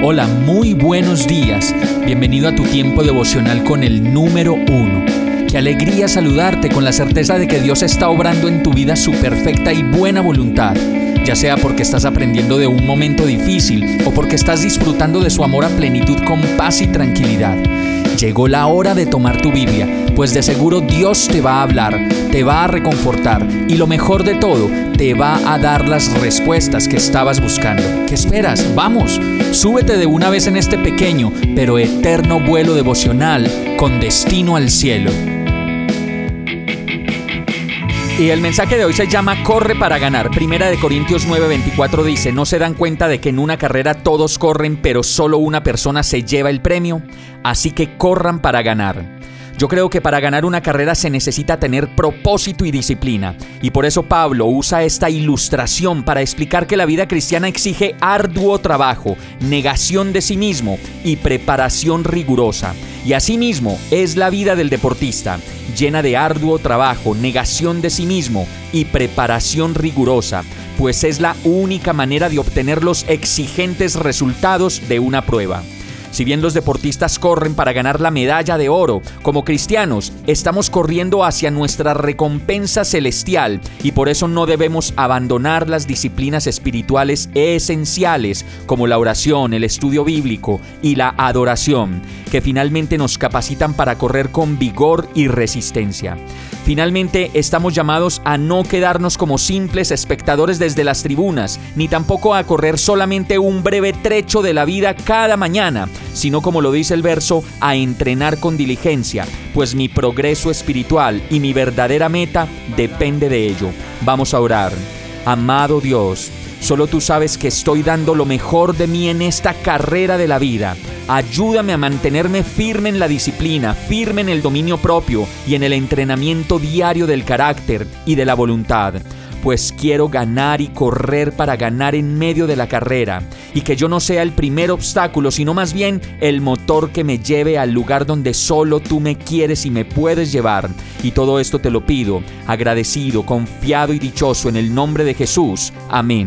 Hola, muy buenos días. Bienvenido a tu tiempo devocional con el número 1. Qué alegría saludarte con la certeza de que Dios está obrando en tu vida su perfecta y buena voluntad, ya sea porque estás aprendiendo de un momento difícil o porque estás disfrutando de su amor a plenitud con paz y tranquilidad. Llegó la hora de tomar tu Biblia, pues de seguro Dios te va a hablar, te va a reconfortar y lo mejor de todo, te va a dar las respuestas que estabas buscando. ¿Qué esperas? ¡Vamos! Súbete de una vez en este pequeño pero eterno vuelo devocional con destino al cielo. Y el mensaje de hoy se llama Corre para ganar. Primera de Corintios 9:24 dice: ¿No se dan cuenta de que en una carrera todos corren, pero solo una persona se lleva el premio? Así que corran para ganar. Yo creo que para ganar una carrera se necesita tener propósito y disciplina. Y por eso Pablo usa esta ilustración para explicar que la vida cristiana exige arduo trabajo, negación de sí mismo y preparación rigurosa. Y asimismo es la vida del deportista, llena de arduo trabajo, negación de sí mismo y preparación rigurosa, pues es la única manera de obtener los exigentes resultados de una prueba. Si bien los deportistas corren para ganar la medalla de oro, como cristianos estamos corriendo hacia nuestra recompensa celestial y por eso no debemos abandonar las disciplinas espirituales esenciales como la oración, el estudio bíblico y la adoración, que finalmente nos capacitan para correr con vigor y resistencia. Finalmente, estamos llamados a no quedarnos como simples espectadores desde las tribunas, ni tampoco a correr solamente un breve trecho de la vida cada mañana, sino, como lo dice el verso, a entrenar con diligencia, pues mi progreso espiritual y mi verdadera meta depende de ello. Vamos a orar. Amado Dios, solo tú sabes que estoy dando lo mejor de mí en esta carrera de la vida. Ayúdame a mantenerme firme en la disciplina, firme en el dominio propio y en el entrenamiento diario del carácter y de la voluntad. Pues quiero ganar y correr para ganar en medio de la carrera, y que yo no sea el primer obstáculo, sino más bien el motor que me lleve al lugar donde solo tú me quieres y me puedes llevar. Y todo esto te lo pido, agradecido, confiado y dichoso en el nombre de Jesús. Amén.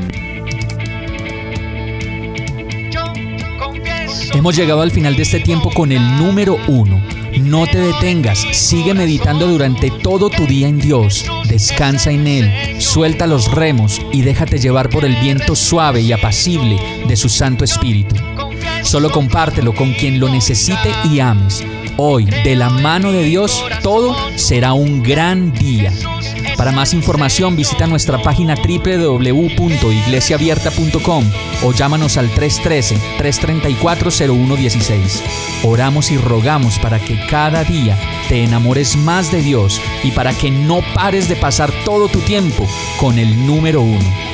Hemos llegado al final de este tiempo con el número 1. No te detengas, sigue meditando durante todo tu día en Dios, descansa en Él, suelta los remos y déjate llevar por el viento suave y apacible de su Santo Espíritu. Solo compártelo con quien lo necesite y ames. Hoy, de la mano de Dios, todo será un gran día. Para más información visita nuestra página www.iglesiaabierta.com o llámanos al 313-334-0116. Oramos y rogamos para que cada día te enamores más de Dios y para que no pares de pasar todo tu tiempo con el número 1.